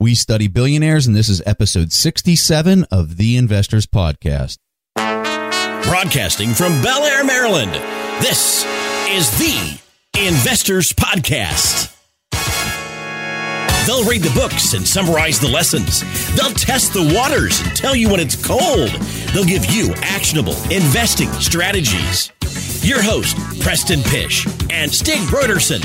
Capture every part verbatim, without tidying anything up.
We study billionaires, and this is episode sixty-seven of The Investors Podcast. Broadcasting from Bel Air, Maryland, this is The Investors Podcast. They'll read the books and summarize the lessons. They'll test the waters and tell you when it's cold. They'll give you actionable investing strategies. Your host, Preston Pysh and Stig Brodersen.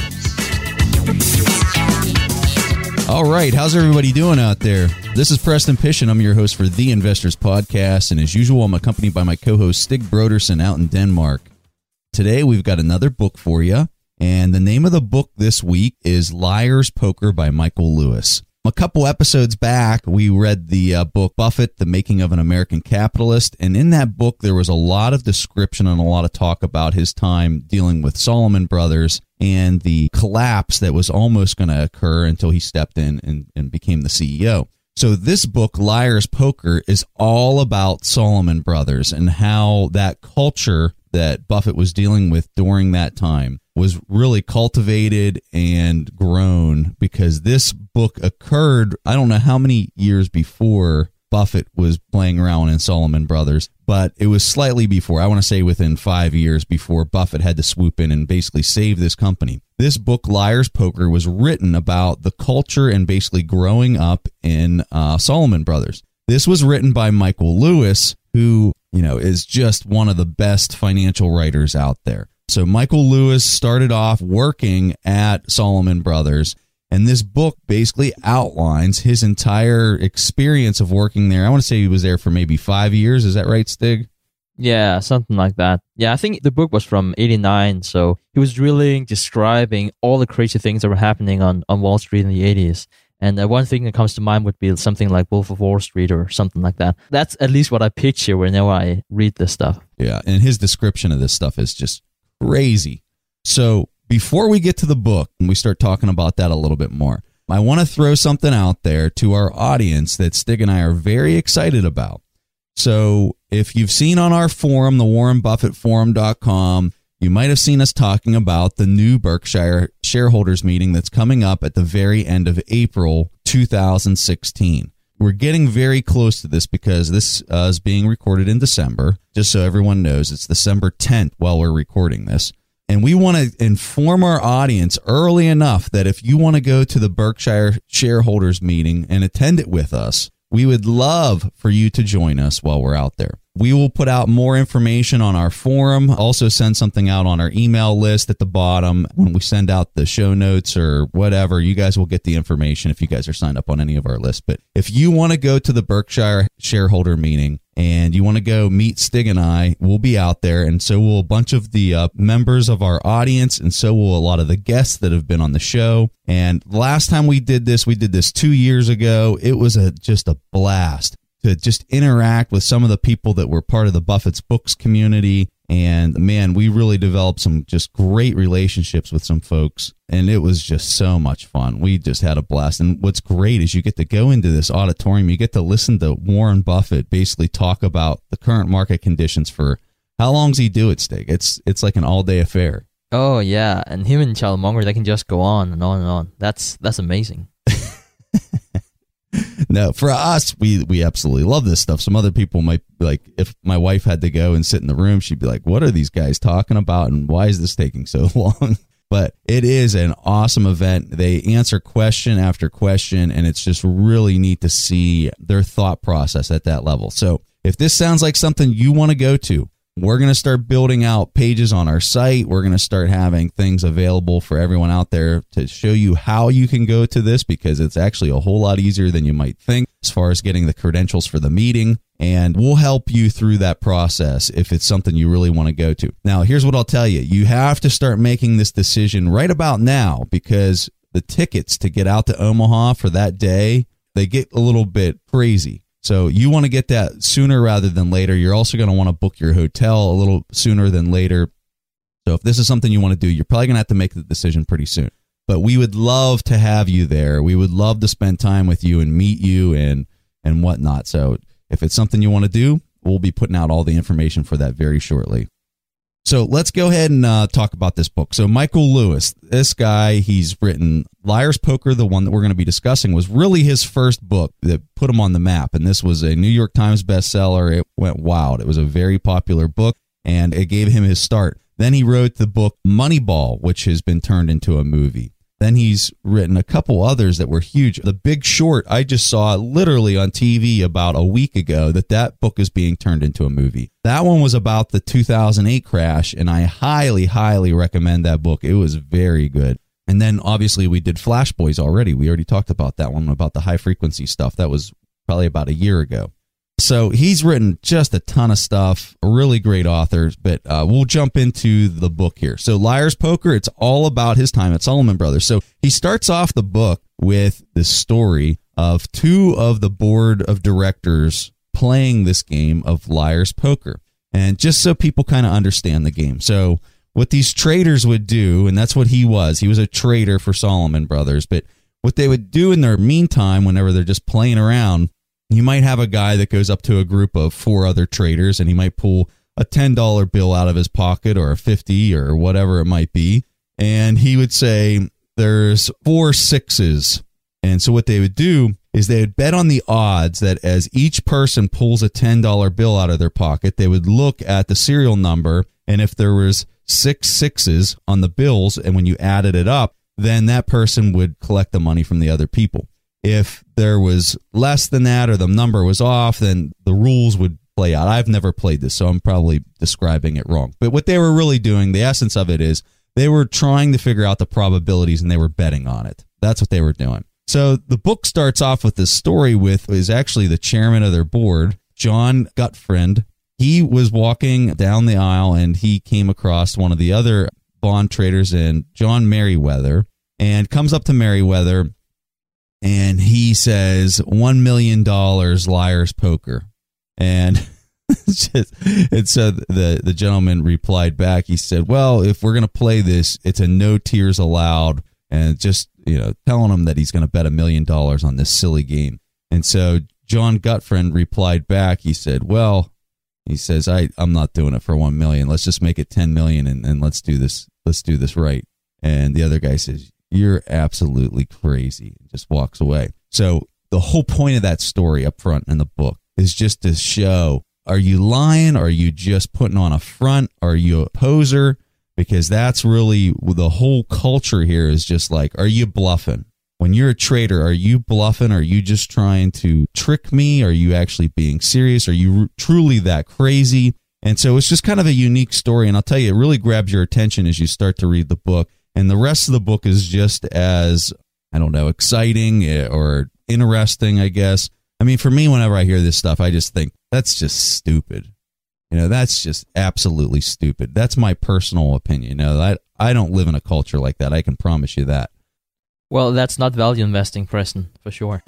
All right, how's everybody doing out there? This is Preston Pysh, and I'm your host for The Investors Podcast. And as usual, I'm accompanied by my co-host, Stig Brodersen, out in Denmark. Today, we've got another book for you. And the name of the book this week is Liar's Poker by Michael Lewis. A couple episodes back, we read the uh, book Buffett, The Making of an American Capitalist. And in that book, there was a lot of description and a lot of talk about his time dealing with Salomon Brothers and the collapse that was almost going to occur until he stepped in and, and became the C E O. So this book, Liar's Poker, is all about Salomon Brothers and how that culture that Buffett was dealing with during that time was really cultivated and grown, because this book occurred, I don't know how many years before Buffett was playing around in Salomon Brothers, but it was slightly before. I want to say within five years before Buffett had to swoop in and basically save this company. This book, Liar's Poker, was written about the culture and basically growing up in uh, Salomon Brothers. This was written by Michael Lewis, who, you know, is just one of the best financial writers out there. So Michael Lewis started off working at Salomon Brothers, and this book basically outlines his entire experience of working there. I want to say he was there for maybe five years. Is that right, Stig? Yeah, something like that. Yeah, I think the book was from eighty-nine, so he was really describing all the crazy things that were happening on, on Wall Street in the eighties. And uh, one thing that comes to mind would be something like Wolf of Wall Street or something like that. That's at least what I picture whenever I read this stuff. Yeah, and his description of this stuff is just crazy. So before we get to the book and we start talking about that a little bit more, I want to throw something out there to our audience that Stig and I are very excited about. So if you've seen on our forum, the warren buffett forum dot com, you might have seen us talking about the new Berkshire shareholders meeting that's coming up at the very end of April two thousand sixteen. We're getting very close to this because this uh, is being recorded in December. Just so everyone knows, it's December tenth while we're recording this. And we want to inform our audience early enough that if you want to go to the Berkshire shareholders meeting and attend it with us, we would love for you to join us while we're out there. We will put out more information on our forum, also send something out on our email list at the bottom. When we send out the show notes or whatever, you guys will get the information if you guys are signed up on any of our lists. But if you want to go to the Berkshire shareholder meeting and you want to go meet Stig and I, we'll be out there, and so will a bunch of the uh, members of our audience, and so will a lot of the guests that have been on the show. And last time we did this, we did this two years ago. It was a just a blast to just interact with some of the people that were part of the Buffett's Books community. And man, we really developed some just great relationships with some folks. And it was just so much fun. We just had a blast. And what's great is you get to go into this auditorium. You get to listen to Warren Buffett basically talk about the current market conditions for how long does he do it, Stig? It's, it's like an all day affair. Oh, yeah. And him and Charlie Munger, they can just go on and on and on. That's, that's amazing. No, for us, we we absolutely love this stuff. Some other people might be like, if my wife had to go and sit in the room, she'd be like, what are these guys talking about and why is this taking so long? But it is an awesome event. They answer question after question, and it's just really neat to see their thought process at that level. So if this sounds like something you want to go to, we're going to start building out pages on our site. We're going to start having things available for everyone out there to show you how you can go to this, because it's actually a whole lot easier than you might think as far as getting the credentials for the meeting. And we'll help you through that process if it's something you really want to go to. Now, here's what I'll tell you. You have to start making this decision right about now, because the tickets to get out to Omaha for that day, they get a little bit crazy. So you want to get that sooner rather than later. You're also going to want to book your hotel a little sooner than later. So if this is something you want to do, you're probably going to have to make the decision pretty soon. But we would love to have you there. We would love to spend time with you and meet you and and whatnot. So if it's something you want to do, we'll be putting out all the information for that very shortly. So let's go ahead and uh, talk about this book. So Michael Lewis, this guy, he's written Liar's Poker, the one that we're going to be discussing, was really his first book that put him on the map. And this was a New York Times bestseller. It went wild. It was a very popular book, and it gave him his start. Then he wrote the book Moneyball, which has been turned into a movie. Then he's written a couple others that were huge. The Big Short, I just saw literally on T V about a week ago that that book is being turned into a movie. That one was about the two thousand eight crash, and I highly, highly recommend that book. It was very good. And then, obviously, we did Flash Boys already. We already talked about that one, about the high-frequency stuff. That was probably about a year ago. So he's written just a ton of stuff, really great authors, but uh, we'll jump into the book here. So Liar's Poker, it's all about his time at Salomon Brothers. So he starts off the book with the story of two of the board of directors playing this game of Liar's Poker. And just so people kind of understand the game. So what these traders would do, and that's what he was, he was a trader for Salomon Brothers, but what they would do in their meantime, whenever they're just playing around, you might have a guy that goes up to a group of four other traders, and he might pull a ten dollar bill out of his pocket or a fifty or whatever it might be. And he would say, there's four sixes. And so what they would do is they would bet on the odds that as each person pulls a ten dollar bill out of their pocket, they would look at the serial number. And if there was six sixes on the bills, and when you added it up, then that person would collect the money from the other people. If there was less than that or the number was off, then the rules would play out. I've never played this, so I'm probably describing it wrong. But what they were really doing, the essence of it is they were trying to figure out the probabilities, and they were betting on it. That's what they were doing. So the book starts off with this story with is actually the chairman of their board, John Gutfreund. He was walking down the aisle, and he came across one of the other bond traders, and John Merriweather, and comes up to Merriweather, and he says, one million dollars Liar's Poker. And, just, and so the, the gentleman replied back. He said, well, if we're going to play this, it's a no tears allowed. And just, you know, telling him that he's going to bet a million dollars on this silly game. And so John Gutfreund replied back. He said, well, he says, I, I'm not doing it for one million. Let's just make it ten million, and, and let's do this. Let's do this right. And the other guy says, you're absolutely crazy, and just walks away. So the whole point of that story up front in the book is just to show, are you lying? Are you just putting on a front? Are you a poser? Because that's really the whole culture here is just like, are you bluffing? When you're a trader, are you bluffing? Are you just trying to trick me? Are you actually being serious? Are you truly that crazy? And so it's just kind of a unique story. And I'll tell you, it really grabs your attention as you start to read the book. And the rest of the book is just as, I don't know, exciting or interesting, I guess. I mean, for me, whenever I hear this stuff, I just think, that's just stupid. You know, that's just absolutely stupid. That's my personal opinion. You know, I, I don't live in a culture like that. I can promise you that. Well, that's not value investing, Preston, for sure.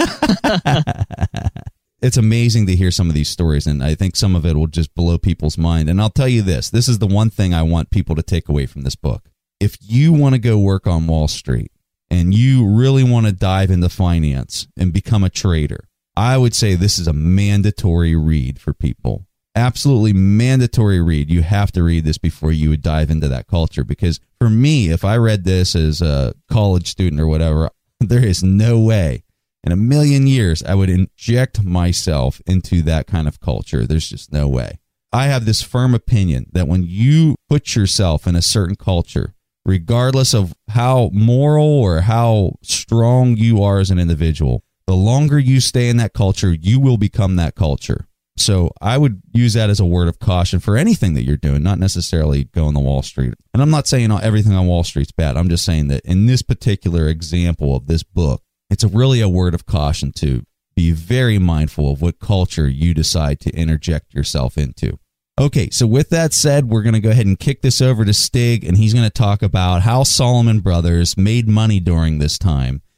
It's amazing to hear some of these stories, and I think some of it will just blow people's mind. And I'll tell you this, this is the one thing I want people to take away from this book. If you want to go work on Wall Street and you really want to dive into finance and become a trader, I would say this is a mandatory read for people. Absolutely mandatory read. You have to read this before you would dive into that culture. Because for me, if I read this as a college student or whatever, there is no way in a million years I would inject myself into that kind of culture. There's just no way. I have this firm opinion that when you put yourself in a certain culture, regardless of how moral or how strong you are as an individual, the longer you stay in that culture, you will become that culture. So I would use that as a word of caution for anything that you're doing, not necessarily going to Wall Street. And I'm not saying everything on Wall Street's bad. I'm just saying that in this particular example of this book, it's a really a word of caution to be very mindful of what culture you decide to interject yourself into. Okay, so with that said, we're going to go ahead and kick this over to Stig, and he's going to talk about how Salomon Brothers made money during this time.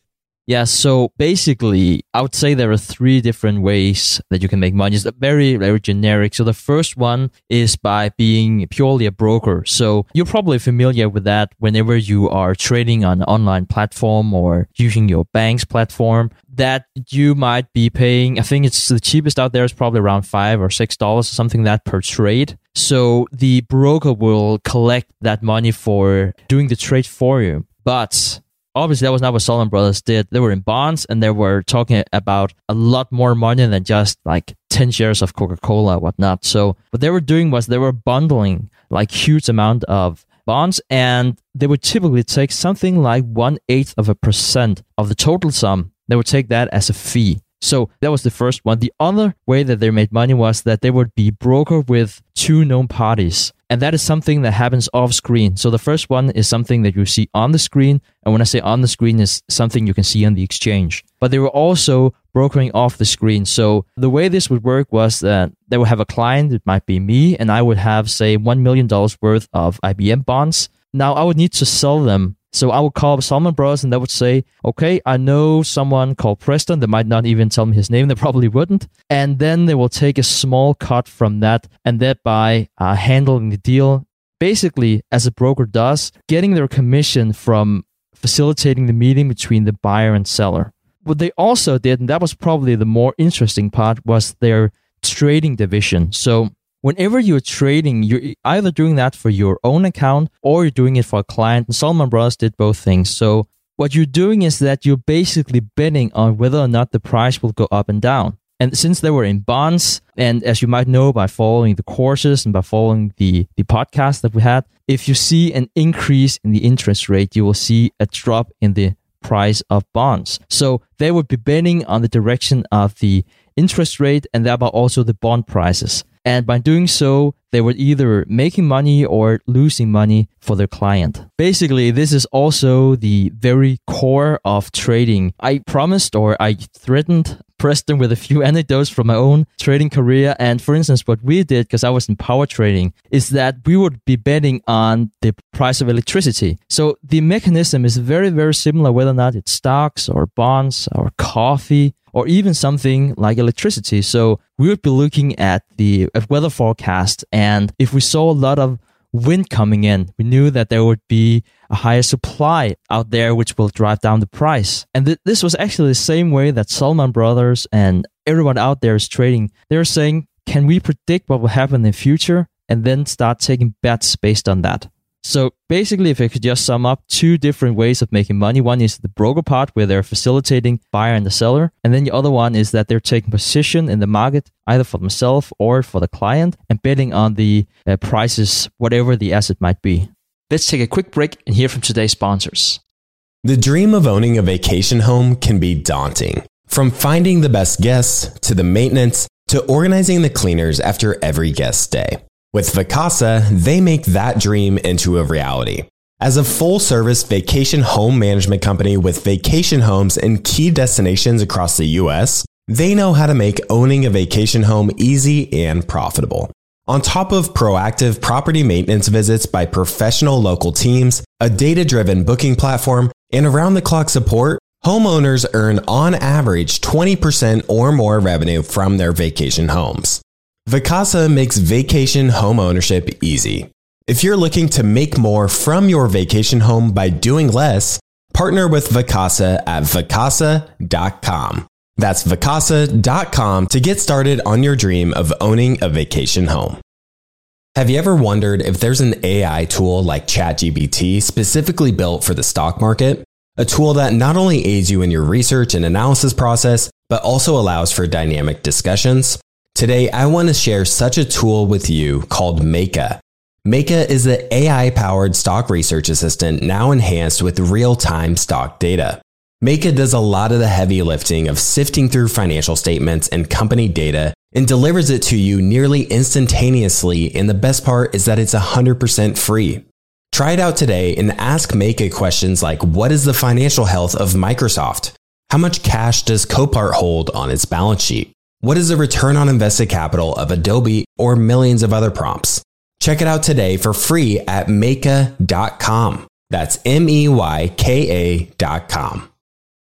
Yeah, so basically, I would say there are three different ways that you can make money. It's very, very generic. So the first one is by being purely a broker. So you're probably familiar with that whenever you are trading on an online platform or using your bank's platform, that you might be paying, I think it's the cheapest out there is probably around five or six dollars or something like that per trade. So the broker will collect that money for doing the trade for you. But obviously, that was not what Salomon Brothers did. They were in bonds and they were talking about a lot more money than just like ten shares of Coca-Cola or whatnot. So what they were doing was they were bundling like huge amount of bonds, and they would typically take something like one-eighth of a percent of the total sum. They would take that as a fee. So that was the first one. The other way that they made money was that they would be broker with two known parties. And that is something that happens off screen. So the first one is something that you see on the screen. And when I say on the screen, is something you can see on the exchange. But they were also brokering off the screen. So the way this would work was that they would have a client, it might be me, and I would have, say, one million dollars worth of I B M bonds. Now I would need to sell them. So I would call Salomon Brothers and they would say, okay, I know someone called Preston. They might not even tell me his name. They probably wouldn't. And then they will take a small cut from that and thereby uh, handling the deal. Basically, as a broker does, getting their commission from facilitating the meeting between the buyer and seller. What they also did, and that was probably the more interesting part, was their trading division. So whenever you're trading, you're either doing that for your own account or you're doing it for a client. And Salomon Brothers did both things. So what you're doing is that you're basically betting on whether or not the price will go up and down. And since they were in bonds, and as you might know by following the courses and by following the, the podcast that we had, if you see an increase in the interest rate, you will see a drop in the price of bonds. So they would be betting on the direction of the interest rate and thereby also the bond prices. And by doing so, they were either making money or losing money for their client. Basically, this is also the very core of trading. I promised or I threatened Preston with a few anecdotes from my own trading career. And for instance, what we did, because I was in power trading, is that we would be betting on the price of electricity. So the mechanism is very, very similar, whether or not it's stocks or bonds or coffee, or even something like electricity. So we would be looking at the weather forecast, and if we saw a lot of wind coming in, we knew that there would be a higher supply out there, which will drive down the price. And th- this was actually the same way that Salomon Brothers and everyone out there is trading. They're saying, can we predict what will happen in the future? And then start taking bets based on that. So basically, if I could just sum up two different ways of making money. One is the broker part where they're facilitating buyer and the seller. And then the other one is that they're taking position in the market, either for themselves or for the client, and betting on the uh, prices, whatever the asset might be. Let's take a quick break and hear from today's sponsors. The dream of owning a vacation home can be daunting. From finding the best guests to the maintenance to organizing the cleaners after every guest stay. With Vacasa, they make that dream into a reality. As a full-service vacation home management company with vacation homes in key destinations across the U S, they know how to make owning a vacation home easy and profitable. On top of proactive property maintenance visits by professional local teams, a data-driven booking platform, and around-the-clock support, homeowners earn on average twenty percent or more revenue from their vacation homes. Vacasa makes vacation home ownership easy. If you're looking to make more from your vacation home by doing less, partner with Vacasa at vacasa dot com. That's vacasa dot com to get started on your dream of owning a vacation home. Have you ever wondered if there's an A I tool like ChatGPT specifically built for the stock market? A tool that not only aids you in your research and analysis process, but also allows for dynamic discussions? Today, I want to share such a tool with you called Meka. Meka is the A I-powered stock research assistant now enhanced with real-time stock data. Meka does a lot of the heavy lifting of sifting through financial statements and company data and delivers it to you nearly instantaneously, and the best part is that it's one hundred percent free. Try it out today and ask Meka questions like, what is the financial health of Microsoft? How much cash does Copart hold on its balance sheet? What is the return on invested capital of Adobe, or millions of other prompts? Check it out today for free at meka dot com. That's M E Y K A dot com.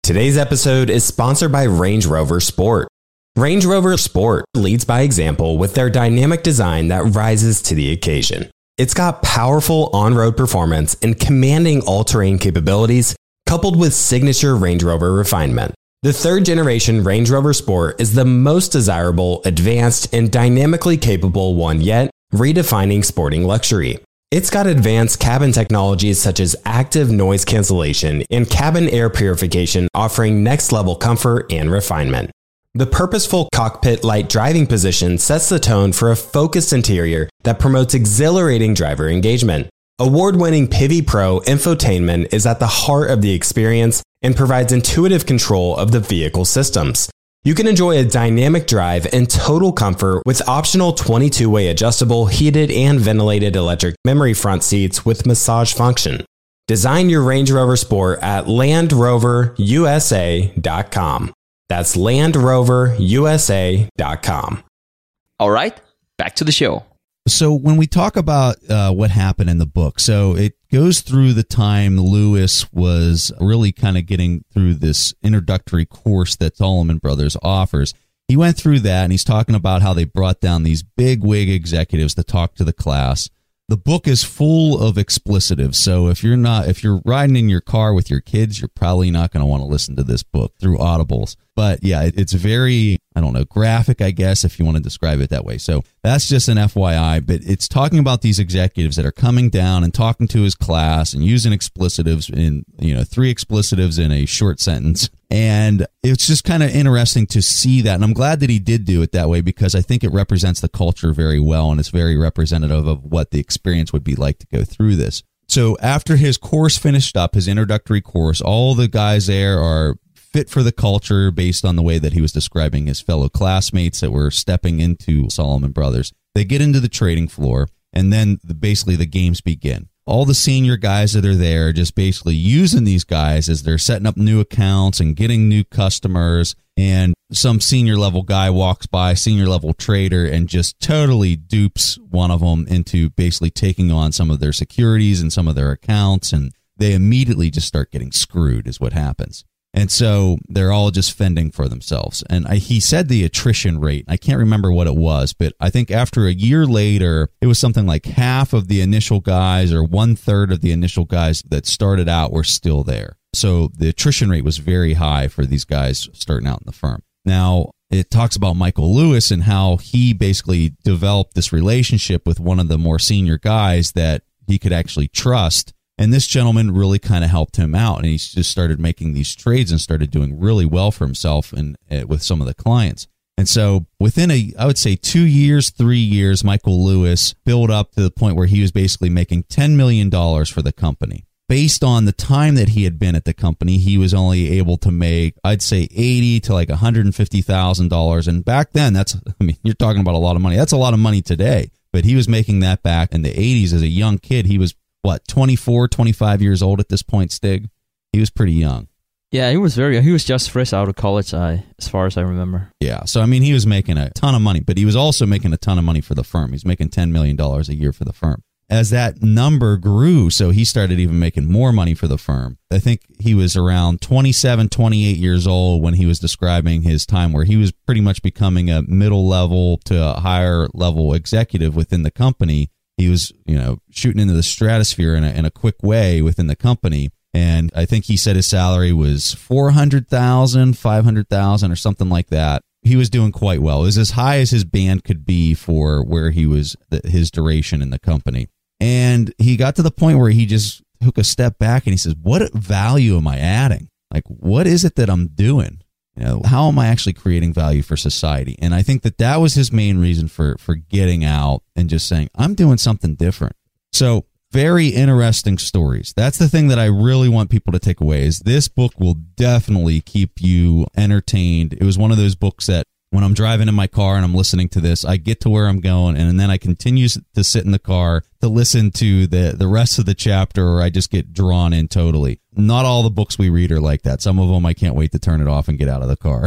Today's episode is sponsored by Range Rover Sport. Range Rover Sport leads by example with their dynamic design that rises to the occasion. It's got powerful on-road performance and commanding all-terrain capabilities, coupled with signature Range Rover refinement. The third generation Range Rover Sport is the most desirable, advanced, and dynamically capable one yet, redefining sporting luxury. It's got advanced cabin technologies such as active noise cancellation and cabin air purification, offering next-level comfort and refinement. The purposeful cockpit light driving position sets the tone for a focused interior that promotes exhilarating driver engagement. Award-winning Pivi Pro infotainment is at the heart of the experience and provides intuitive control of the vehicle systems. You can enjoy a dynamic drive and total comfort with optional twenty-two way adjustable, heated and ventilated electric memory front seats with massage function. Design your Range Rover Sport at land rover u s a dot com. That's land rover u s a dot com. All right, back to the show. So when we talk about uh, what happened in the book, so it goes through the time Lewis was really kind of getting through this introductory course that Salomon Brothers offers. He went through that, and he's talking about how they brought down these big wig executives to talk to the class. The book is full of explicitives, so if you're not, if you're riding in your car with your kids, you're probably not going to want to listen to this book through audibles. But yeah, it, it's very, I don't know, graphic, I guess, if you want to describe it that way. So that's just an F Y I, but it's talking about these executives that are coming down and talking to his class and using explicitives in, you know, three explicitives in a short sentence. And it's just kind of interesting to see that. And I'm glad that he did do it that way, because I think it represents the culture very well, and it's very representative of what the experience would be like to go through this. So after his course finished up, his introductory course, all the guys there are fit for the culture based on the way that he was describing his fellow classmates that were stepping into Salomon Brothers. They get into the trading floor, and then the, basically the games begin. All the senior guys that are there just basically using these guys as they're setting up new accounts and getting new customers. And some senior level guy walks by, senior level trader, and just totally dupes one of them into basically taking on some of their securities and some of their accounts. And they immediately just start getting screwed is what happens. And so they're all just fending for themselves. And I, he said the attrition rate, I can't remember what it was, but I think after a year later, it was something like half of the initial guys or one third of the initial guys that started out were still there. So the attrition rate was very high for these guys starting out in the firm. Now, it talks about Michael Lewis and how he basically developed this relationship with one of the more senior guys that he could actually trust. And this gentleman really kind of helped him out, and he just started making these trades and started doing really well for himself and uh, with some of the clients. And so within a, I would say two years, three years, Michael Lewis built up to the point where he was basically making ten million dollars for the company. Based on the time that he had been at the company, he was only able to make, I'd say, eighty to like one hundred fifty thousand dollars. And back then, that's, I mean, you're talking about a lot of money. That's a lot of money today. But he was making that back in the eighties as a young kid. He was what, twenty-four, twenty-five years old at this point, Stig? He was pretty young. Yeah, he was very young. He was just fresh out of college, I, as far as I remember. Yeah, so I mean, he was making a ton of money, but he was also making a ton of money for the firm. He's making ten million dollars a year for the firm. As that number grew, so he started even making more money for the firm. I think he was around twenty-seven, twenty-eight years old when he was describing his time where he was pretty much becoming a middle level to a higher level executive within the company. He was, you know, shooting into the stratosphere in a, in a quick way within the company. And I think he said his salary was four hundred thousand dollars, five hundred thousand dollars or something like that. He was doing quite well. It was as high as his band could be for where he was, his duration in the company. And he got to the point where he just took a step back and he says, what value am I adding? Like, what is it that I'm doing? You know, how am I actually creating value for society? And I think that that was his main reason for, for getting out and just saying, I'm doing something different. So very interesting stories. That's the thing that I really want people to take away is this book will definitely keep you entertained. It was one of those books that when I'm driving in my car and I'm listening to this, I get to where I'm going and then I continue to sit in the car to listen to the, the rest of the chapter, or I just get drawn in totally. Not all the books we read are like that. Some of them I can't wait to turn it off and get out of the car.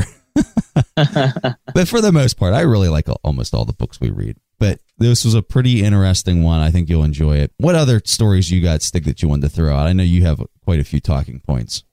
But for the most part, I really like almost all the books we read. But this was a pretty interesting one. I think you'll enjoy it. What other stories you got, Stig, that you wanted to throw out? I know you have quite a few talking points.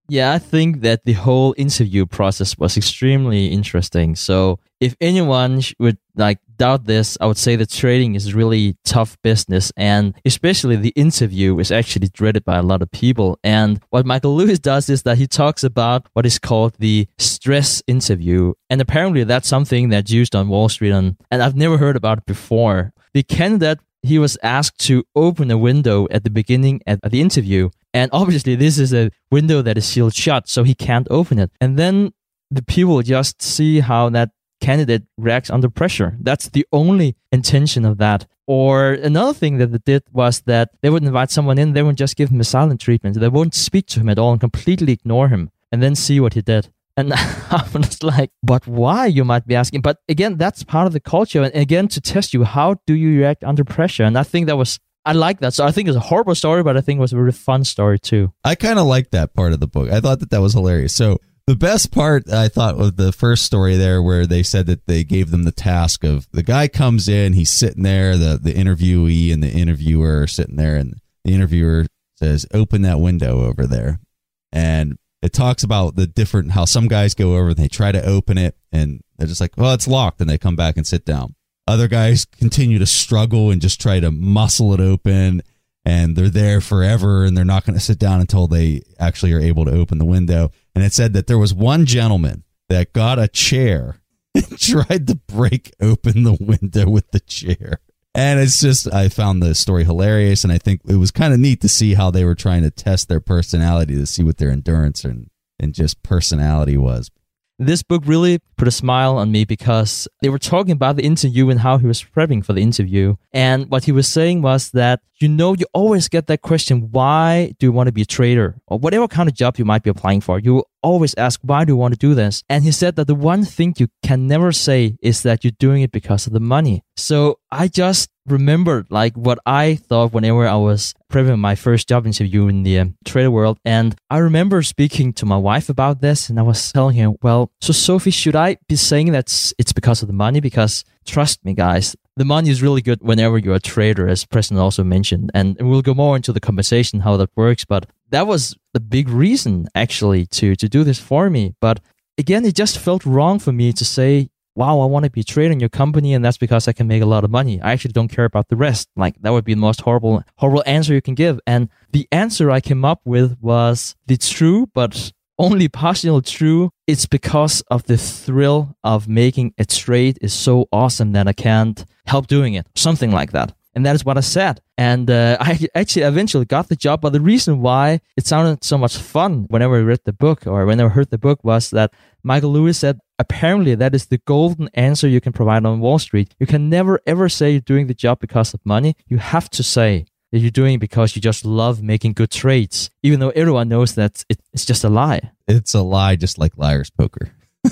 Yeah, I think that the whole interview process was extremely interesting. So if anyone would like doubt this, I would say that trading is really tough business, and especially the interview is actually dreaded by a lot of people. And what Michael Lewis does is that he talks about what is called the stress interview. And apparently that's something that's used on Wall Street, and, and I've never heard about it before. The candidate, he was asked to open a window at the beginning at the interview. And obviously, this is a window that is sealed shut, so he can't open it. And then the people just see how that candidate reacts under pressure. That's the only intention of that. Or another thing that they did was that they would invite someone in, they would just give him a silent treatment. They wouldn't speak to him at all and completely ignore him and then see what he did. And I was like, but why, you might be asking? But again, that's part of the culture. And again, to test you, how do you react under pressure? And I think that was, I like that. So I think it's a horrible story, but I think it was a very fun story too. I kind of like that part of the book. I thought that that was hilarious. So the best part, I thought, of the first story there, where they said that they gave them the task of, the guy comes in, he's sitting there, the, the interviewee and the interviewer are sitting there, and the interviewer says, open that window over there. And it talks about the different, how some guys go over and they try to open it and they're just like, well, it's locked. And they come back and sit down. Other guys continue to struggle and just try to muscle it open, and they're there forever and they're not going to sit down until they actually are able to open the window. And it said that there was one gentleman that got a chair and tried to break open the window with the chair. And it's just, I found the story hilarious, and I think it was kind of neat to see how they were trying to test their personality to see what their endurance and, and just personality was. This book really put a smile on me because they were talking about the interview and how he was prepping for the interview. And what he was saying was that, you know, you always get that question, why do you want to be a trader? Or whatever kind of job you might be applying for, you always ask, why do you want to do this? And he said that the one thing you can never say is that you're doing it because of the money. So I just remembered like what I thought whenever I was prepping my first job interview in the um, trader world. And I remember speaking to my wife about this, and I was telling her, well, so Sophie, should I be saying that it's because of the money? Because trust me, guys, the money is really good whenever you're a trader, as Preston also mentioned. And we'll go more into the conversation, how that works. But that was the big reason, actually, to, to do this for me. But again, it just felt wrong for me to say, wow, I want to be a trader in your company, and that's because I can make a lot of money. I actually don't care about the rest. Like, that would be the most horrible, horrible answer you can give. And the answer I came up with was, it's true, but only partially true. It's because of the thrill of making a trade is so awesome that I can't help doing it. Something like that. And that is what I said. And uh, I actually eventually got the job. But the reason why it sounded so much fun whenever I read the book or whenever I heard the book was that Michael Lewis said, apparently that is the golden answer you can provide on Wall Street. You can never ever say you're doing the job because of money. You have to say that you're doing it because you just love making good trades, even though everyone knows that it, it's just a lie. It's a lie, just like liar's poker.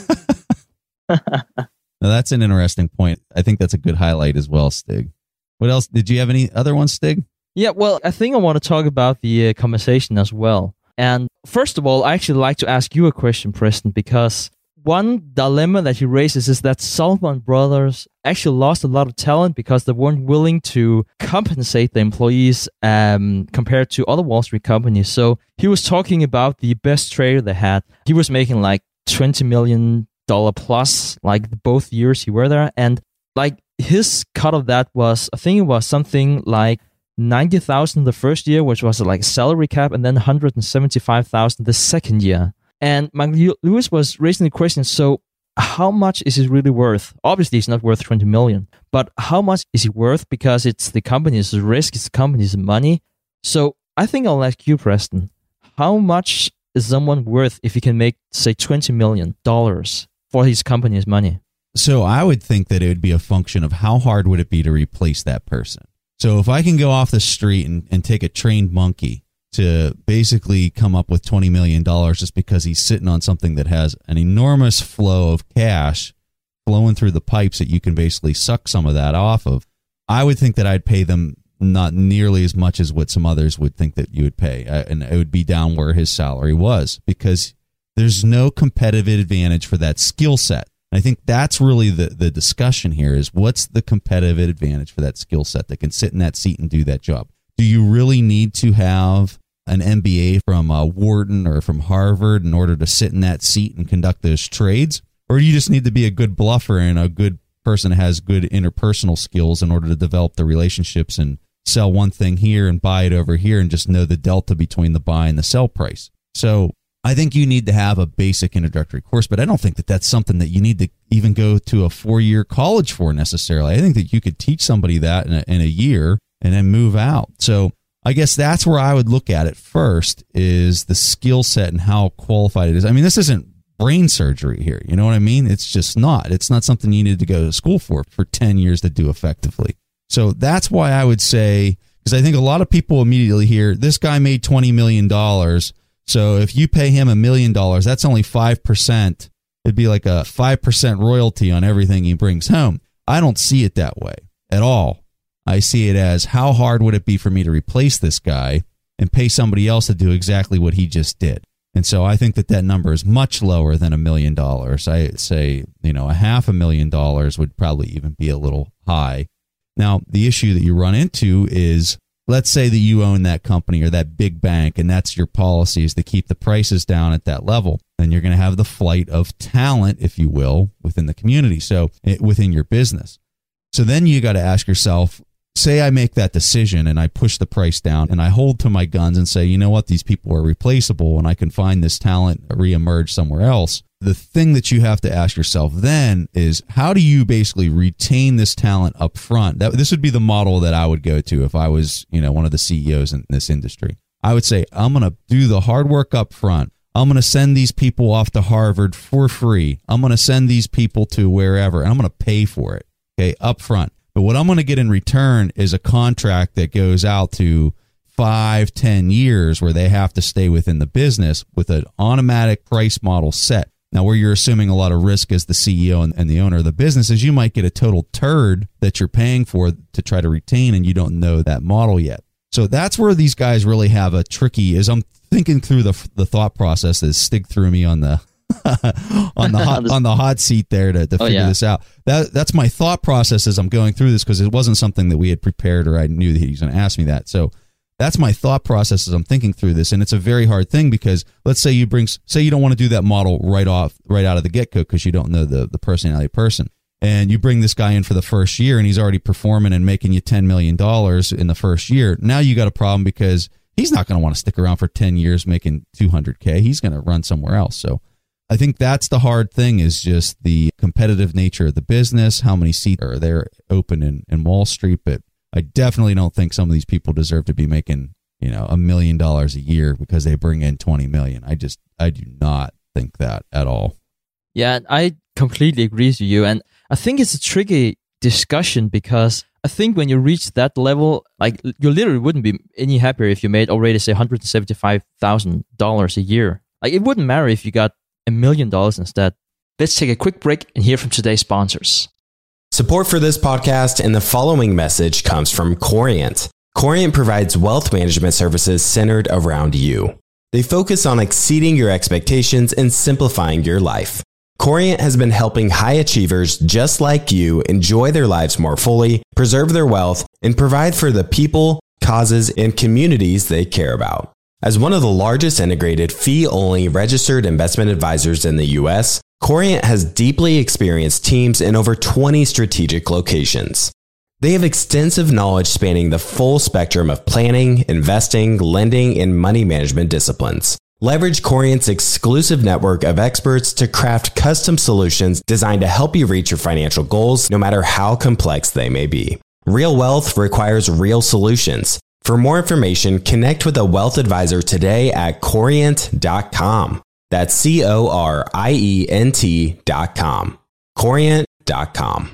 Now, that's an interesting point. I think that's a good highlight as well, Stig. What else? Did you have any other ones, Stig? Yeah, well, I think I want to talk about the uh, conversation as well. And first of all, I actually like to ask you a question, Preston, because one dilemma that he raises is that Salomon Brothers actually lost a lot of talent because they weren't willing to compensate the employees um, compared to other Wall Street companies. So he was talking about the best trader they had. He was making like twenty million dollars plus, like both years he were there. And like his cut of that was, I think it was something like ninety thousand the first year, which was like a salary cap, and then one hundred seventy-five thousand the second year. And Michael Lewis was raising the question, so how much is it really worth? Obviously, it's not worth twenty million, but how much is it worth? Because it's the company's risk, it's the company's money. So I think I'll ask you, Preston, how much is someone worth if he can make, say, twenty million dollars for his company's money? So I would think that it would be a function of how hard would it be to replace that person. So if I can go off the street and, and take a trained monkey to basically come up with twenty million dollars just because he's sitting on something that has an enormous flow of cash flowing through the pipes that you can basically suck some of that off of, I would think that I'd pay them not nearly as much as what some others would think that you would pay. Uh, and it would be down where his salary was, because there's no competitive advantage for that skill set. And I think that's really the, the discussion here is, what's the competitive advantage for that skill set that can sit in that seat and do that job? Do you really need to have an M B A from uh, Wharton or from Harvard in order to sit in that seat and conduct those trades? Or do you just need to be a good bluffer and a good person that has good interpersonal skills in order to develop the relationships and sell one thing here and buy it over here and just know the delta between the buy and the sell price? So I think you need to have a basic introductory course, but I don't think that that's something that you need to even go to a four-year college for necessarily. I think that you could teach somebody that in a, in a year and then move out. So I guess that's where I would look at it first, is the skill set and how qualified it is. I mean, this isn't brain surgery here. You know what I mean? It's just not. It's not something you need to go to school for for ten years to do effectively. So that's why I would say, because I think a lot of people immediately hear, this guy made twenty million dollars. So if you pay him a million dollars, that's only five percent. It'd be like a five percent royalty on everything he brings home. I don't see it that way at all. I see it as, how hard would it be for me to replace this guy and pay somebody else to do exactly what he just did? And so I think that that number is much lower than a million dollars. I say, you know, a half a million dollars would probably even be a little high. Now, the issue that you run into is, let's say that you own that company or that big bank, and that's your policy, is to keep the prices down at that level. Then you're going to have the flight of talent, if you will, within the community, so within your business. So then you got to ask yourself, say I make that decision and I push the price down and I hold to my guns and say, you know what, these people are replaceable and I can find this talent reemerge somewhere else. The thing that you have to ask yourself then is, how do you basically retain this talent up front? That, this would be the model that I would go to if I was, you know, one of the C E Os in this industry. I would say, I'm going to do the hard work up front. I'm going to send these people off to Harvard for free. I'm going to send these people to wherever, and I'm going to pay for it, okay, up front. But what I'm going to get in return is a contract that goes out to five, ten years where they have to stay within the business with an automatic price model set. Now, where you're assuming a lot of risk as the C E O and, and the owner of the business is, you might get a total turd that you're paying for to try to retain, and you don't know that model yet. So that's where these guys really have a tricky, is I'm thinking through the the thought process that Stig threw me on the on the hot on the hot seat there to, to figure oh, yeah. this out. That that's my thought process as I'm going through this, because it wasn't something that we had prepared or I knew that he was going to ask me that. So that's my thought process as I'm thinking through this, and it's a very hard thing, because let's say you bring say you don't want to do that model right off right out of the get-go because you don't know the the personality person, and you bring this guy in for the first year and he's already performing and making you ten million dollars in the first year. Now you got a problem, because he's not going to want to stick around for ten years making two hundred K. He's going to run somewhere else. So I think that's the hard thing, is just the competitive nature of the business, how many seats are there open in, in Wall Street. But I definitely don't think some of these people deserve to be making, you know, a million dollars a year because they bring in twenty million. I just, I do not think that at all. Yeah, I completely agree with you. And I think it's a tricky discussion, because I think when you reach that level, like, you literally wouldn't be any happier if you made already, say, one hundred seventy-five thousand dollars a year. Like, it wouldn't matter if you got a million dollars instead. Let's take a quick break and hear from today's sponsors. Support for this podcast and the following message comes from Corient. Corient provides wealth management services centered around you. They focus on exceeding your expectations and simplifying your life. Corient has been helping high achievers just like you enjoy their lives more fully, preserve their wealth, and provide for the people, causes, and communities they care about. As one of the largest integrated fee-only registered investment advisors in the U S, Corient has deeply experienced teams in over twenty strategic locations. They have extensive knowledge spanning the full spectrum of planning, investing, lending, and money management disciplines. Leverage Corient's exclusive network of experts to craft custom solutions designed to help you reach your financial goals, no matter how complex they may be. Real wealth requires real solutions. For more information, connect with a wealth advisor today at corient dot com. That's C O R I E N T dot com. corient dot com.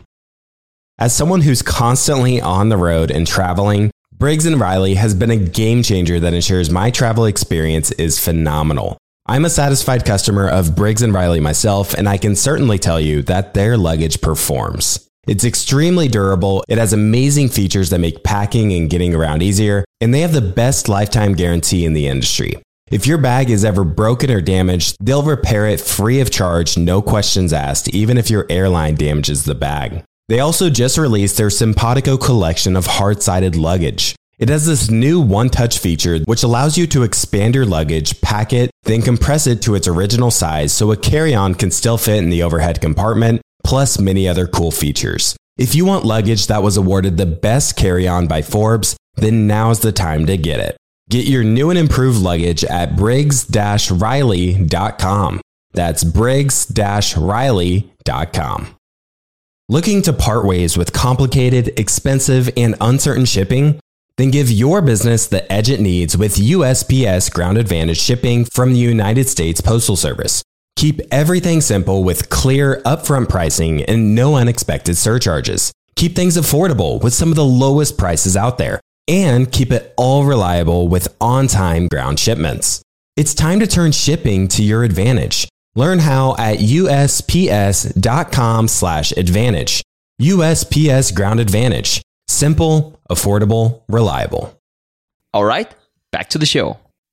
As someone who's constantly on the road and traveling, Briggs and Riley has been a game changer that ensures my travel experience is phenomenal. I'm a satisfied customer of Briggs and Riley myself, and I can certainly tell you that their luggage performs. It's extremely durable, it has amazing features that make packing and getting around easier, and they have the best lifetime guarantee in the industry. If your bag is ever broken or damaged, they'll repair it free of charge, no questions asked, even if your airline damages the bag. They also just released their Simpatico collection of hard-sided luggage. It has this new one-touch feature which allows you to expand your luggage, pack it, then compress it to its original size so a carry-on can still fit in the overhead compartment, plus many other cool features. If you want luggage that was awarded the best carry-on by Forbes, then now's the time to get it. Get your new and improved luggage at Briggs Riley dot com. That's Briggs Riley dot com. Looking to part ways with complicated, expensive, and uncertain shipping? Then give your business the edge it needs with U S P S Ground Advantage shipping from the United States Postal Service. Keep everything simple with clear, upfront pricing and no unexpected surcharges. Keep things affordable with some of the lowest prices out there. And keep it all reliable with on-time ground shipments. It's time to turn shipping to your advantage. Learn how at U S P S dot com slash advantage. U S P S Ground Advantage. Simple, affordable, reliable. All right, back to the show.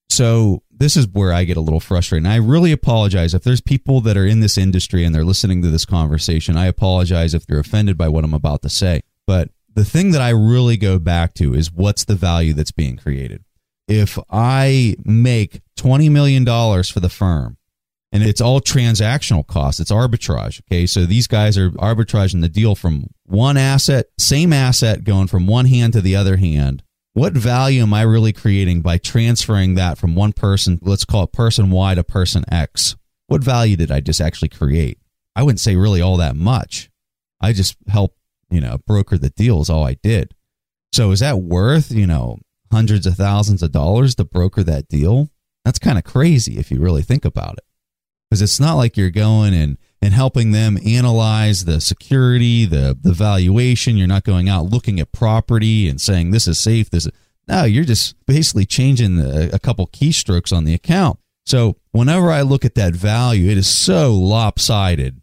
So this is where I get a little frustrated. And I really apologize if there's people that are in this industry and they're listening to this conversation. I apologize if they're offended by what I'm about to say. But the thing that I really go back to is what's the value that's being created. If I make twenty million dollars for the firm, and it's all transactional costs, it's arbitrage, okay? So these guys are arbitraging the deal from one asset, same asset going from one hand to the other hand. What value am I really creating by transferring that from one person, let's call it person Y to person X? What value did I just actually create? I wouldn't say really all that much. I just helped, you know, broker the deal is all I did. So is that worth, you know, hundreds of thousands of dollars to broker that deal? That's kind of crazy if you really think about it. Because it's not like you're going and, and helping them analyze the security, the, the valuation. You're not going out looking at property and saying this is safe. This is, no, you're just basically changing the, a couple keystrokes on the account. So whenever I look at that value, it is so lopsided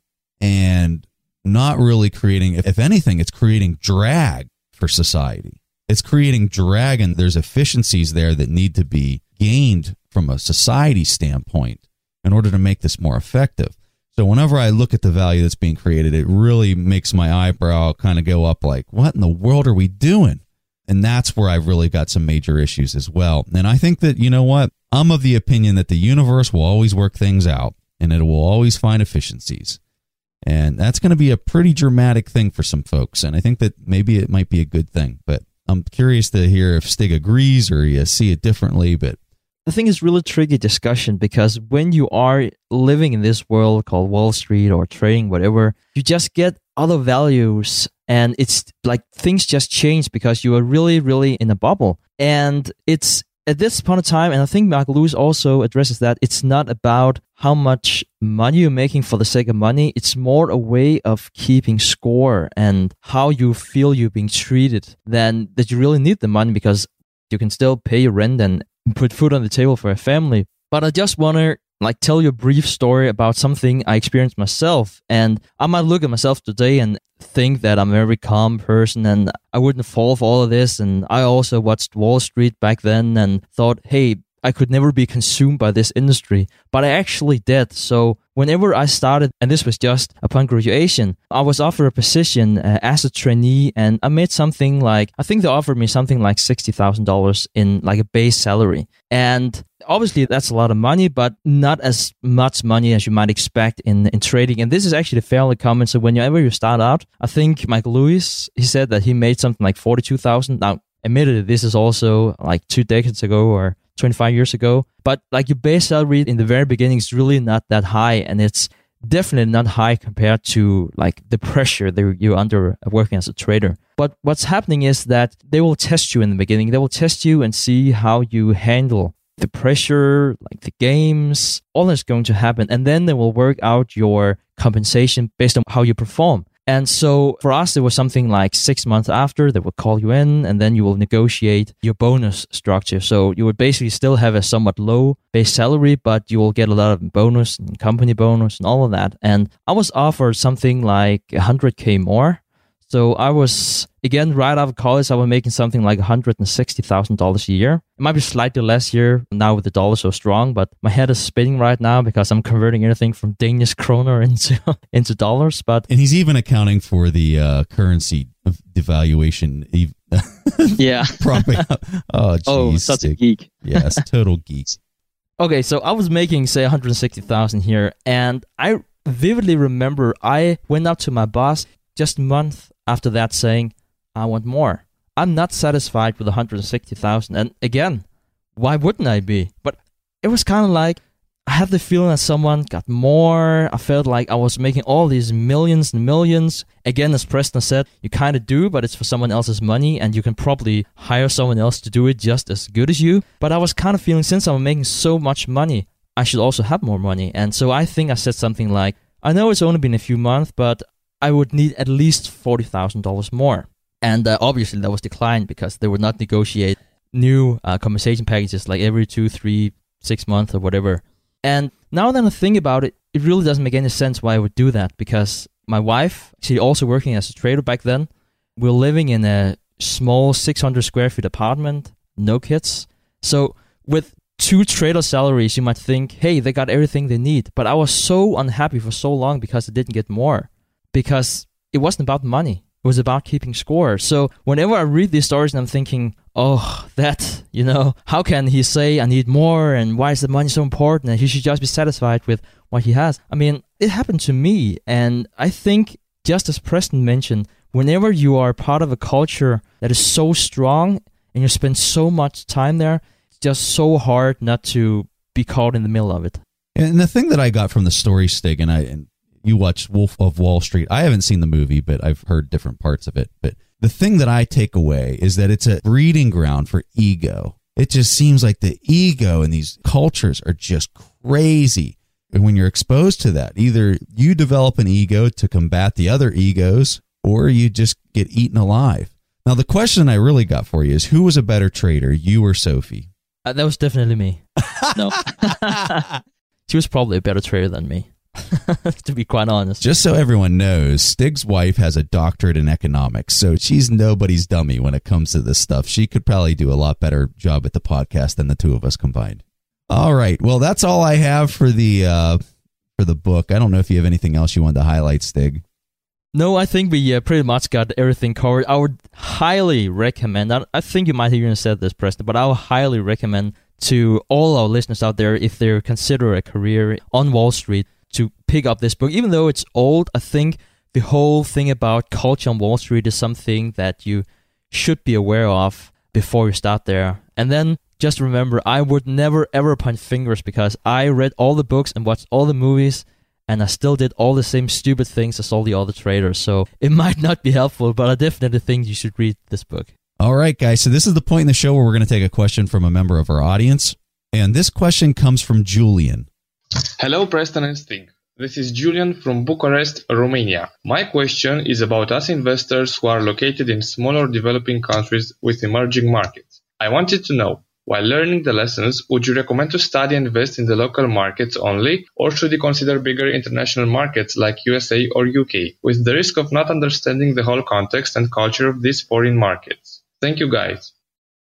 and not really creating, if anything, it's creating drag for society. It's creating drag, and there's efficiencies there that need to be gained from a society standpoint in order to make this more effective. So whenever I look at the value that's being created, it really makes my eyebrow kind of go up like, what in the world are we doing? And that's where I've really got some major issues as well. And I think that, you know what? I'm of the opinion that the universe will always work things out, and it will always find efficiencies. And that's going to be a pretty dramatic thing for some folks. And I think that maybe it might be a good thing. But I'm curious to hear if Stig agrees or you see it differently. But I think it's really tricky discussion, because when you are living in this world called Wall Street or trading, whatever, you just get other values, and it's like things just change because you are really, really in a bubble. And it's at this point of time, and I think Mark Lewis also addresses that, it's not about how much money you're making for the sake of money. It's more a way of keeping score and how you feel you're being treated than that you really need the money, because you can still pay your rent and put food on the table for a family. But I just want to like tell you a brief story about something I experienced myself. And I might look at myself today and think that I'm a very calm person and I wouldn't fall for all of this. And I also watched Wall Street back then and thought, hey, I could never be consumed by this industry. But I actually did. So whenever I started, and this was just upon graduation, I was offered a position uh, as a trainee, and I made something like, I think they offered me something like sixty thousand dollars in like a base salary. And obviously that's a lot of money, but not as much money as you might expect in, in trading. And this is actually fairly common. So whenever you start out, I think Mike Lewis, he said that he made something like forty-two thousand dollars. Now, admittedly, this is also like two decades ago or twenty-five years ago. But like your base salary in the very beginning is really not that high. And it's definitely not high compared to like the pressure that you're under working as a trader. But what's happening is that they will test you in the beginning. They will test you and see how you handle the pressure, like the games, all that's going to happen. And then they will work out your compensation based on how you perform. And so for us, it was something like six months after they would call you in, and then you will negotiate your bonus structure. So you would basically still have a somewhat low base salary, but you will get a lot of bonus and company bonus and all of that. And I was offered something like one hundred K more. So I was, again, right out of college, I was making something like one hundred sixty thousand dollars a year. It might be slightly less here now with the dollar so strong, but my head is spinning right now because I'm converting everything from Danish kroner into into dollars. But and he's even accounting for the uh, currency of devaluation. Yeah. Propping up. Oh, geez. Oh, such a geek. Yes, total geek. Okay, so I was making, say, one hundred sixty thousand here, and I vividly remember I went up to my boss just a month after that saying, I want more. I'm not satisfied with one hundred sixty thousand. And again, why wouldn't I be? But it was kind of like, I had the feeling that someone got more. I felt like I was making all these millions and millions. Again, as Preston said, you kind of do, but it's for someone else's money, and you can probably hire someone else to do it just as good as you. But I was kind of feeling, since I'm making so much money, I should also have more money. And so I think I said something like, I know it's only been a few months, but I would need at least forty thousand dollars more. And uh, obviously that was declined because they would not negotiate new uh, compensation packages like every two, three, six months or whatever. And now that I think about it, it really doesn't make any sense why I would do that, because my wife, she also working as a trader back then. We're living in a small six hundred square feet apartment, no kids. So with two trader salaries, you might think, hey, they got everything they need. But I was so unhappy for so long because I didn't get more, because it wasn't about money. It was about keeping score. So whenever I read these stories and I'm thinking, oh, that, you know, how can he say I need more, and why is the money so important, and he should just be satisfied with what he has? I mean, it happened to me, and I think, just as Preston mentioned, whenever you are part of a culture that is so strong and you spend so much time there, it's just so hard not to be caught in the middle of it. And the thing that I got from the story, Stig, and I and you watched Wolf of Wall Street. I haven't seen the movie, but I've heard different parts of it. But the thing that I take away is that it's a breeding ground for ego. It just seems like the ego in these cultures are just crazy. And when you're exposed to that, either you develop an ego to combat the other egos, or you just get eaten alive. Now, the question I really got for you is, who was a better trader, you or Sophie? Uh, that was definitely me. No. She was probably a better trader than me. To be quite honest. Just so everyone knows, Stig's wife has a doctorate in economics, so she's nobody's dummy when it comes to this stuff. She could probably do a lot better job at the podcast than the two of us combined. All right, well, that's all I have for the uh, for the book. I don't know if you have anything else you wanted to highlight, Stig. No, I think we uh, pretty much got everything covered. I would highly recommend, I, I think you might have even said this, Preston, but I would highly recommend to all our listeners out there, if they consider a career on Wall Street, to pick up this book. Even though it's old, I think the whole thing about culture on Wall Street is something that you should be aware of before you start there. And then just remember, I would never ever point fingers, because I read all the books and watched all the movies, and I still did all the same stupid things as all the other traders. So it might not be helpful, but I definitely think you should read this book. All right, guys. So this is the point in the show where we're going to take a question from a member of our audience. And this question comes from Julian. Hello, Preston and Stig. This is Julian from Bucharest, Romania. My question is about us investors who are located in smaller developing countries with emerging markets. I wanted to know, while learning the lessons, would you recommend to study and invest in the local markets only, or should you consider bigger international markets like U S A or U K, with the risk of not understanding the whole context and culture of these foreign markets? Thank you, guys.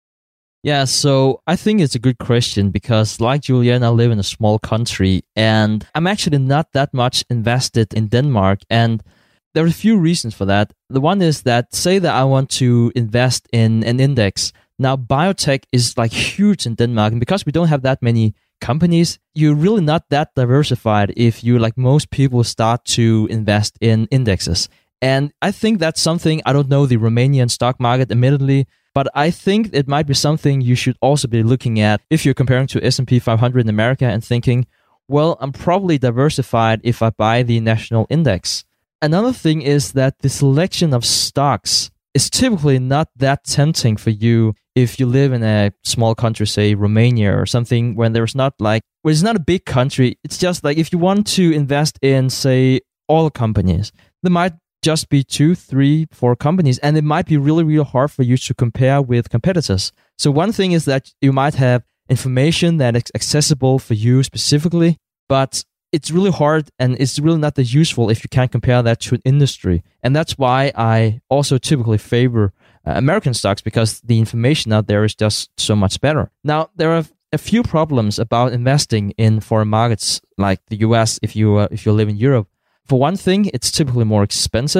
Yeah, so I think it's a good question, because like Julian, I live in a small country, and I'm actually not that much invested in Denmark, and there are a few reasons for that. The one is that, say that I want to invest in an index. Now, biotech is like huge in Denmark, and because we don't have that many companies, you're really not that diversified if you, like most people, start to invest in indexes. And I think that's something, I don't know the Romanian stock market, admittedly, but I think it might be something you should also be looking at if you're comparing to S and P five hundred in America and thinking, well, I'm probably diversified if I buy the national index. Another thing is that the selection of stocks is typically not that tempting for you if you live in a small country, say Romania or something, when there's not like, well, it's not a big country. It's just like if you want to invest in, say, all companies, there might just be two, three, four companies, and it might be really, really hard for you to compare with competitors. So one thing is that you might have information that is accessible for you specifically, but it's really hard and it's really not that useful if you can't compare that to an industry. And that's why I also typically favor uh, American stocks, because the information out there is just so much better. Now, there are a few problems about investing in foreign markets like the U S if you uh, if you live in Europe. For one thing, it's typically more expensive.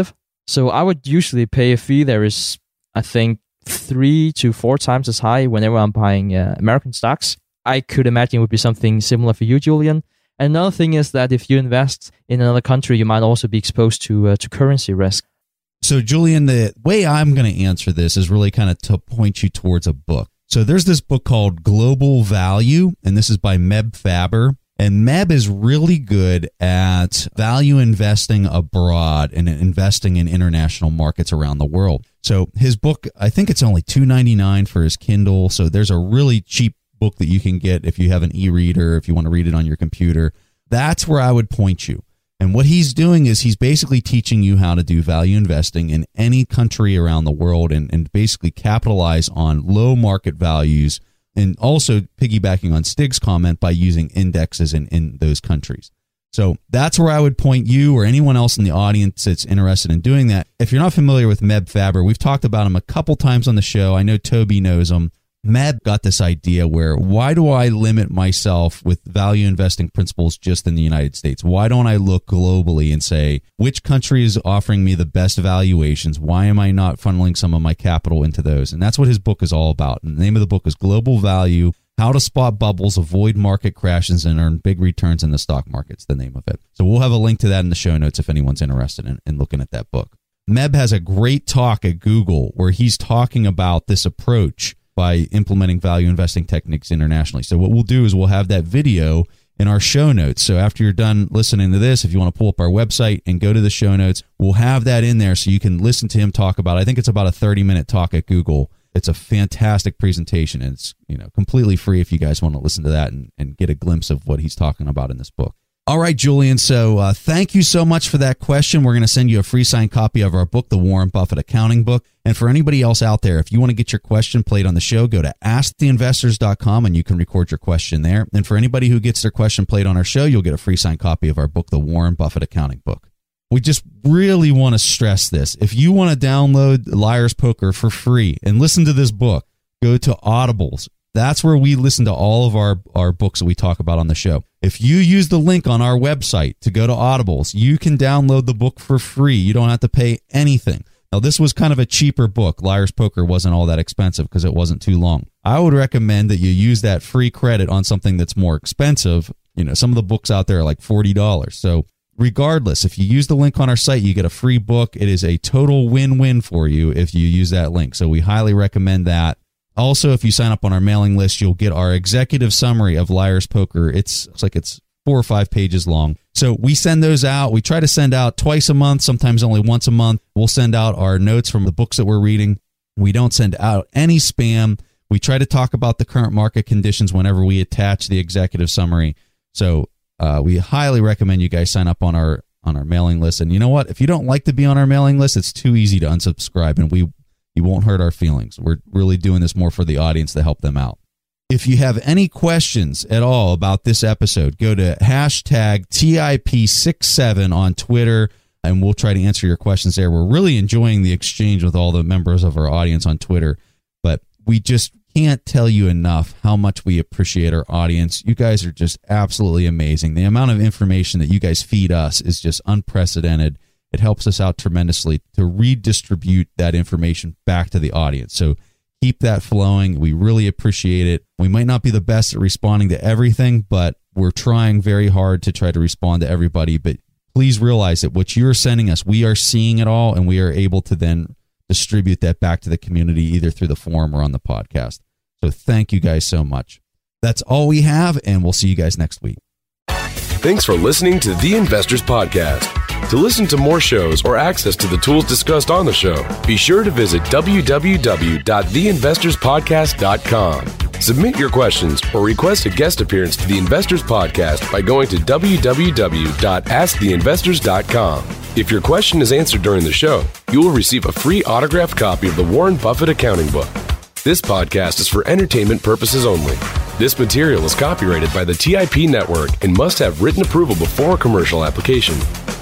So I would usually pay a fee that is, I think, three to four times as high whenever I'm buying uh, American stocks. I could imagine it would be something similar for you, Julian. And another thing is that if you invest in another country, you might also be exposed to uh, to currency risk. So, Julian, the way I'm going to answer this is really kind of to point you towards a book. So there's this book called Global Value, and this is by Meb Faber. And Meb is really good at value investing abroad and investing in international markets around the world. So his book, I think it's only two dollars and ninety-nine cents for his Kindle. So there's a really cheap book that you can get if you have an e-reader, if you want to read it on your computer. That's where I would point you. And what he's doing is he's basically teaching you how to do value investing in any country around the world and, and basically capitalize on low market values, and also piggybacking on Stig's comment by using indexes in, in those countries. So that's where I would point you or anyone else in the audience that's interested in doing that. If you're not familiar with Meb Faber, we've talked about him a couple times on the show. I know Toby knows him. Meb got this idea where, why do I limit myself with value investing principles just in the United States? Why don't I look globally and say, which country is offering me the best valuations? Why am I not funneling some of my capital into those? And that's what his book is all about. And the name of the book is Global Value, How to Spot Bubbles, Avoid Market Crashes, and Earn Big Returns in the Stock Market's the name of it. So we'll have a link to that in the show notes if anyone's interested in, in looking at that book. Meb has a great talk at Google where he's talking about this approach by implementing value investing techniques internationally. So what we'll do is we'll have that video in our show notes. So after you're done listening to this, if you want to pull up our website and go to the show notes, we'll have that in there so you can listen to him talk about it. I think it's about a thirty minute talk at Google. It's a fantastic presentation, and it's, you know, completely free if you guys want to listen to that and, and get a glimpse of what he's talking about in this book. All right, Julian. So uh, thank you so much for that question. We're going to send you a free signed copy of our book, The Warren Buffett Accounting Book. And for anybody else out there, if you want to get your question played on the show, go to ask the investors dot com and you can record your question there. And for anybody who gets their question played on our show, you'll get a free signed copy of our book, The Warren Buffett Accounting Book. We just really want to stress this. If you want to download Liar's Poker for free and listen to this book, go to Audibles. That's where we listen to all of our, our books that we talk about on the show. If you use the link on our website to go to Audibles, you can download the book for free. You don't have to pay anything. Now, this was kind of a cheaper book. Liar's Poker wasn't all that expensive because it wasn't too long. I would recommend that you use that free credit on something that's more expensive. You know, some of the books out there are like forty dollars. So regardless, if you use the link on our site, you get a free book. It is a total win-win for you if you use that link. So we highly recommend that. Also, if you sign up on our mailing list, you'll get our executive summary of Liar's Poker. It's, it's like it's four or five pages long. So we send those out. We try to send out twice a month, sometimes only once a month. We'll send out our notes from the books that we're reading. We don't send out any spam. We try to talk about the current market conditions whenever we attach the executive summary. So uh, we highly recommend you guys sign up on our on our mailing list. And you know what? If you don't like to be on our mailing list, it's too easy to unsubscribe, and we you won't hurt our feelings. We're really doing this more for the audience to help them out. If you have any questions at all about this episode, go to hashtag T I P sixty-seven on Twitter, and we'll try to answer your questions there. We're really enjoying the exchange with all the members of our audience on Twitter, but we just can't tell you enough how much we appreciate our audience. You guys are just absolutely amazing. The amount of information that you guys feed us is just unprecedented. It helps us out tremendously to redistribute that information back to the audience. So keep that flowing. We really appreciate it. We might not be the best at responding to everything, but we're trying very hard to try to respond to everybody. But please realize that what you're sending us, we are seeing it all, and we are able to then distribute that back to the community either through the forum or on the podcast. So thank you guys so much. That's all we have, and we'll see you guys next week. Thanks for listening to The Investors Podcast. To listen to more shows or access to the tools discussed on the show, be sure to visit w w w dot the investors podcast dot com. Submit your questions or request a guest appearance to The Investors Podcast by going to w w w dot ask the investors dot com. If your question is answered during the show, you will receive a free autographed copy of the Warren Buffett Accounting Book. This podcast is for entertainment purposes only. This material is copyrighted by the T I P Network and must have written approval before commercial application.